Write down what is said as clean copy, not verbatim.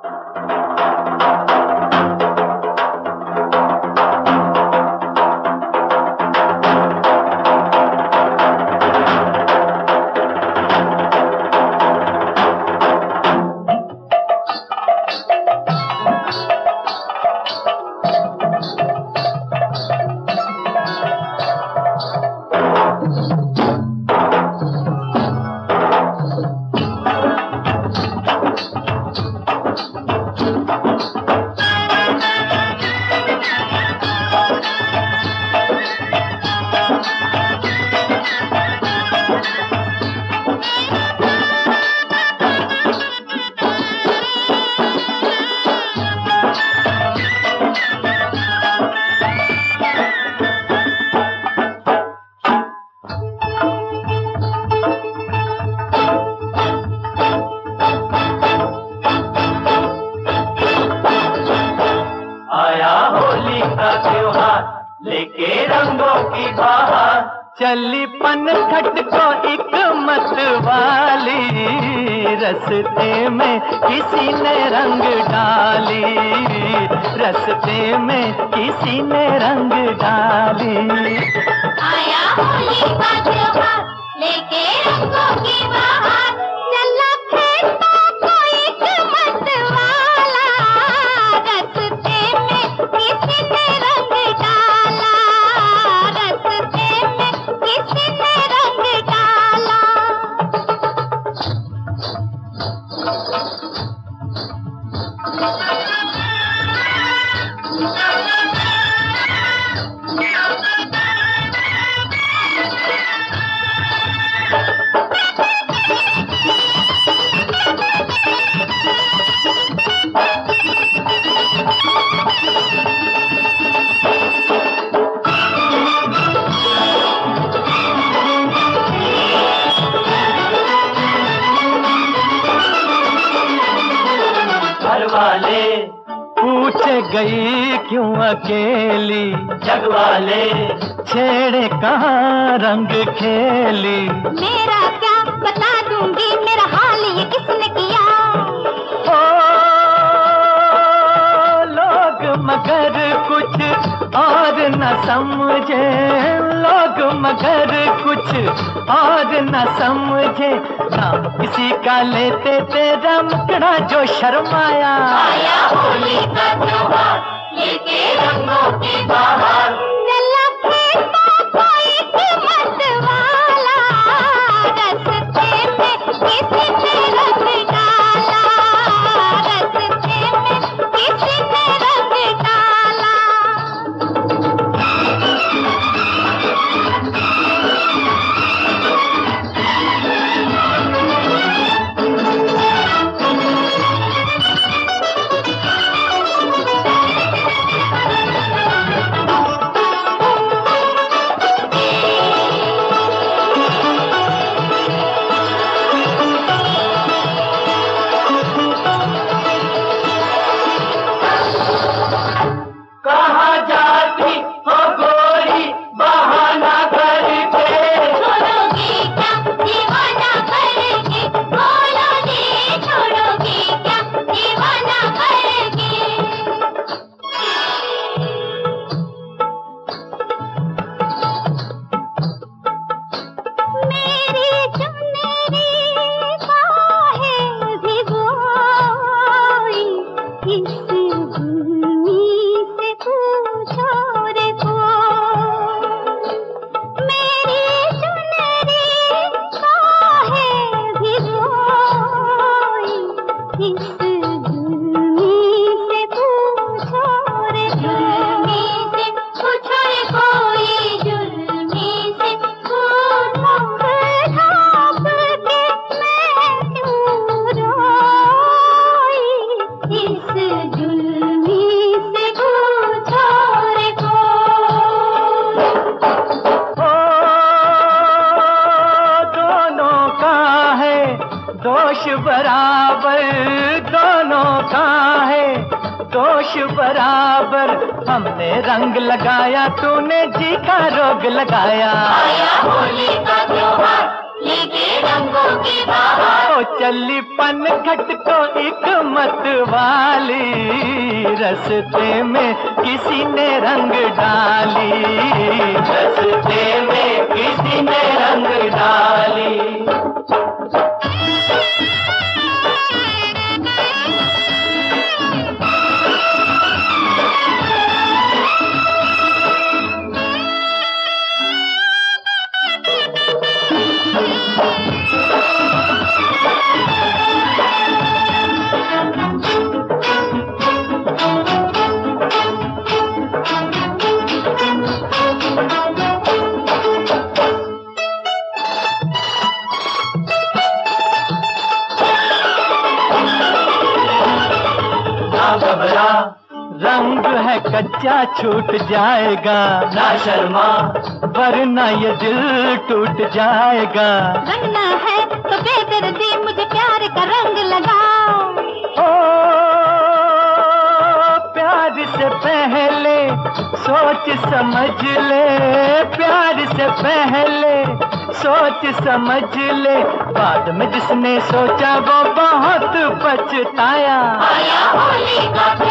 लेके रंगों की बहार, चली पनघट को एक मत वाली, रस्ते में किसी ने रंग डाली, रस्ते में किसी ने रंग डाली। आया होली का त्योहार लेके रंगों की बहार, चला फेंकता कोई मत वाला, रस्ते में किसी ने रंग डाला, रस्ते में किसी ने रंग डाला। वाले पूछे गई क्यों अकेली, जग वाले छेड़े कहाँ रंग खेली। मेरा क्या बता दूंगी, मेरा हाल ये किसने किया। ओ लोग मगर कुछ और न समझे, लोग मगर कुछ और न समझे, नाम किसी का लेते तेरा मुकड़ा जो शर्माया। आया होली का त्योहार लेके रंगों की बहार, चला फेंकता कोई मत वाला, रस्ते में किसी ने रंग डाला, रस्ते में किसी ने रंग डाला। कहाँ जाती हो गोरी बहाना करके, छोड़ोगी क्या दीवाना करके, बोलो जी छोड़ोगी क्या दीवाना करके। मेरी चुनरी बाहें भिगोई, इस भूमि से पूछो रे कोई। मेरी चुनरी बाहें भिगोई, इस भूमि से पूछो रे, जुल्मी से पूछो रे कोई, जुल्मी से पूछो। ढाप के मैं क्यों रोई, इस जुल्मी से पूछो रे कोई। ओ दोनों का है दोष बराबर, दोनों का है दोष बराबर, हमने रंग लगाया तूने जी का रोग लगाया। आया होली का त्योहार लेके रंगों की बहार। ओ चली पन घट को एक मत वाली, रस्ते में किसी ने रंग डाली, रस्ते में किसी ने रंग डाली। घबरा, रंग है कच्चा छूट जाएगा, ना शर्मा वरना ये दिल टूट जाएगा। रंगना है तो बेदर्दी मुझे प्यार का रंग लगाओ। ओ प्यार से पहले सोच समझ ले, प्यार से पहले सोच समझ ले, बाद में जिसने सोचा वो बहुत पछताया। आया होली का